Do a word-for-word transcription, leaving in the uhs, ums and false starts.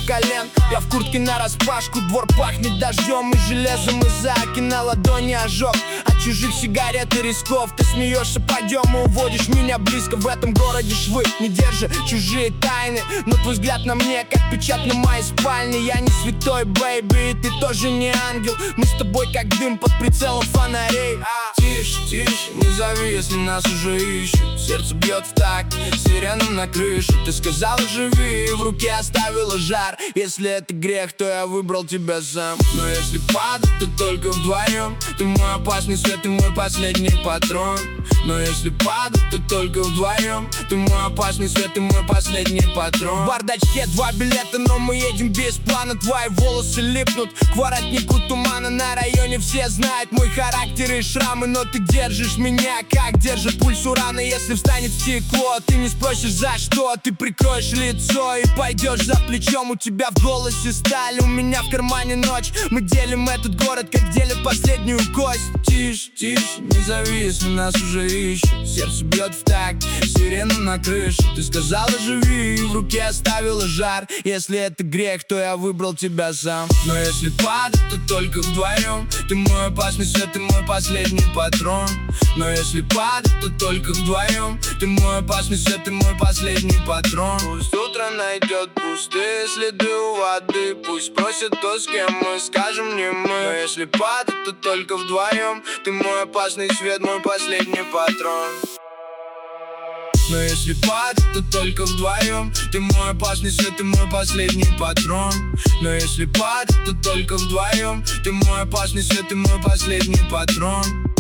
колен. Я в куртке нараспашку, двор пахнет дождем и железом. Из-за окна ладони ожог от чужих сигарет и рисков. Ты смеешься, пойдем и уводишь меня близко. В этом городе швы не держи чужие тайны, но твой взгляд на мне как печать на моей спальне. Я не святой, бэйби, и ты тоже не ангел. Мы с тобой как дым под прицелом фонарей. Тише, тише, не зови, если нас уже ищут. Сердце бьет в такт сиренам на крышу. Ты сказала живи, и в руке оставила жар. Если это грех, то я выбрал тебя сам. Но если падать, то только вдвоем. Ты мой опасный свет, ты мой последний патрон. Но если падать, то только вдвоем. Ты мой опасный свет, ты мой последний патрон. В бардачке два билета, но мы едем без плана. Твои волосы липнут к воротнику тумана. На районе все знают мой характер и шрамы, но ты держишь меня, как держит пульс урана. Если встанет стекло, ты не спросишь за что. Ты прикроешь лицо и пойдешь за плечом. У тебя в голосе сталь, у меня в кармане ночь. Мы делим этот город, как делят последнюю кость. Тише, тише, не зови, если нас уже ищут. Сердце бьет в такт сиренам на крышу. Ты сказала живи, и в руке оставила жар. Если это грех, то я выбрал тебя сам. Но если падать, то только вдвоем. Ты мой опасный свет, ты мой последний патрон. Но если падать, то только вдвоем. Ты мой опасный свет, ты мой последний патрон. Пусть утро найдет пустые следы у воды. Пусть спросят то, с кем мы, скажем не мы. Но если падать, то только вдвоем. Ты мой опасный свет, мой последний патрон. Но если падать, то только вдвоем. Ты мой опасный свет, ты мой последний патрон. Но если падать, то только вдвоем. Ты мой опасный свет, ты мой последний патрон.